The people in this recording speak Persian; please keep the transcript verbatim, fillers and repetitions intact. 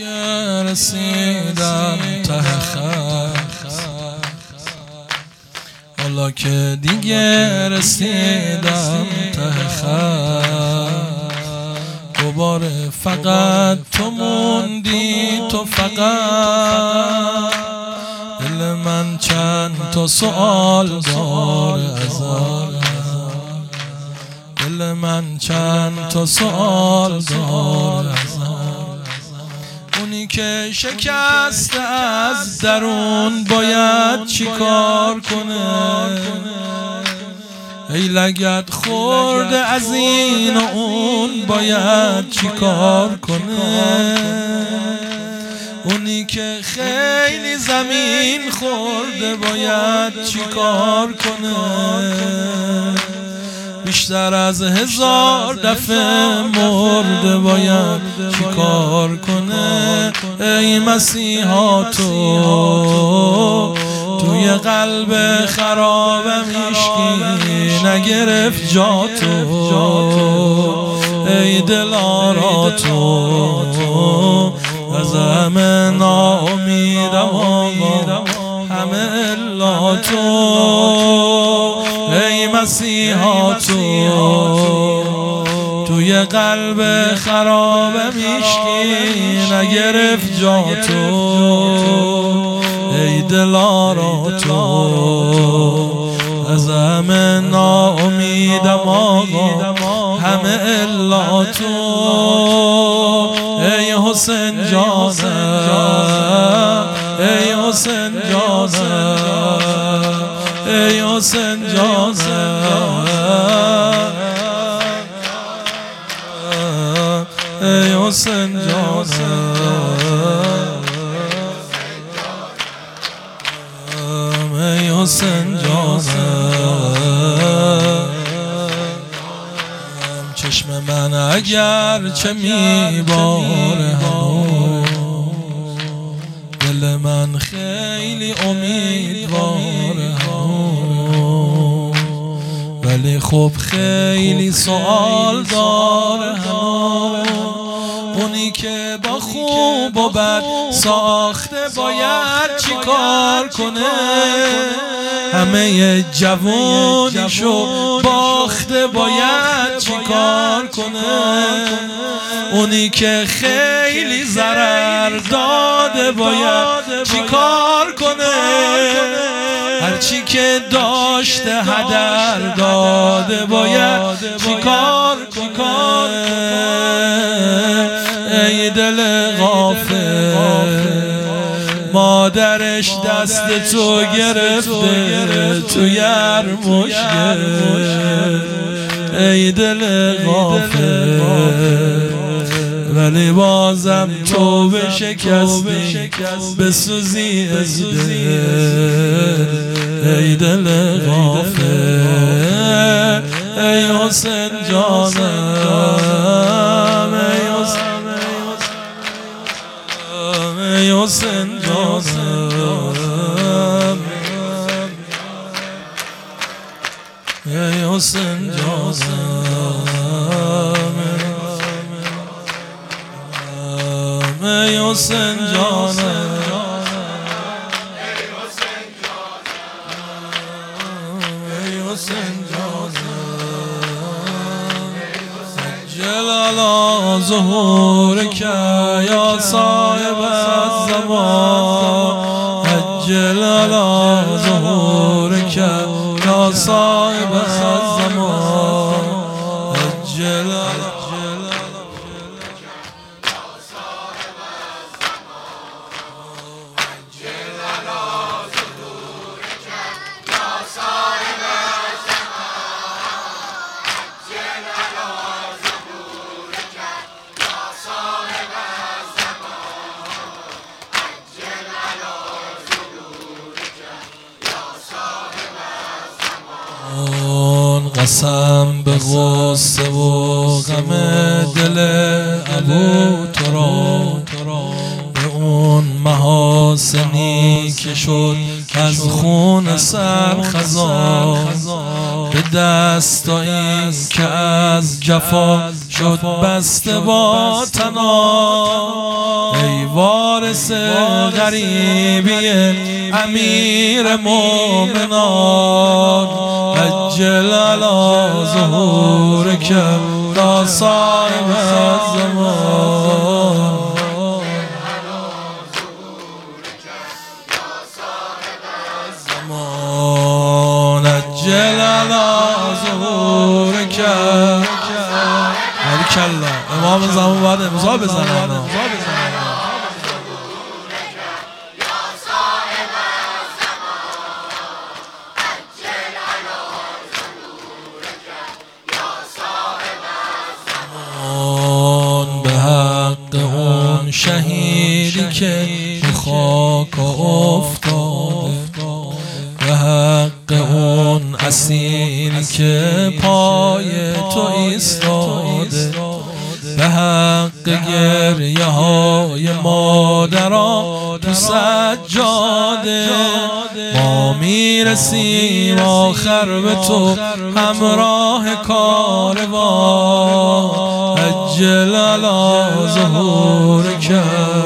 دیگه رسیدم ته خط، حالا که دیگه رسیدم ته خط، دوباره فقط تو موندی، تو فقط. دل من چند تا سوال داره ازت، دل من چند تا سوال داره ازت. اونی که شکسته از درون باید چی کار کنه؟ ای لگد خورده از این و اون باید چی کار کنه؟ اونی که خیلی زمین خورده باید چی کار کنه؟ بیشتر از هزار دفعه مرده باید چی کار کنه؟ ای مسیحا تو توی قلب خرابم هیشکی نگرفت جا تو. ای دلارا تو از همه ناامیدم آقا، همه الا تو. ای مسیحا تو توی قلب خرابم هیشکی نگرفت جا تو. ای دلارا تو از همه ناامیدم آقا، همه الا تو. ای حسین جانم، ای حسین جانم، ای حسین جانم، ای حسین جانم، ای حسین جانم. چشم من اگر چه میباره هنوز، دل من خیلی امیدواره هنوز، ولی خب خیلی سوال داره هنوز. اونی که با خوب و بد ساخته باید چی کار کنه؟ همه جوونیشو باخته باید چی کار کنه؟ اونی که خیلی ضرر داده باید چی کار کنه؟ هرچی که داشته هدر داده باید چی کار کنه؟ ای دل غافل مادرش دست تو گرفته توی هر مشکل. ای دل غافل ولی بازم تو به شکستی بسوزی ای دل. ای دل غافل ای حسین جانم، ای حسین، ای حسین جانم، ای حسین جانم، ای حسین جانم، ای حسین جانم. جلال ظهورک یا صاحب الزمان، جلال ظهورک یا صاحب الزمان، جلال قسم به غصه و غم دل ابو تراب، به اون محاسنی که شد از خون سرخزان، به دستایی که از جفا شد بسته با تنها. ای وارث غریبی امیر مومنان عجل علی ظهورک یا صاحب الزمان عجل علی ظهورک. باریکالله امام زمان باید امضا بزنن. به حق اون شهیدی که خاک افتاده، به حق اون اسیری که پای تو ایستاده، به حق گریه های مادران تو سجاده، ما میرسیم آخر به تو همراه کاروان عجل علی ظهورک.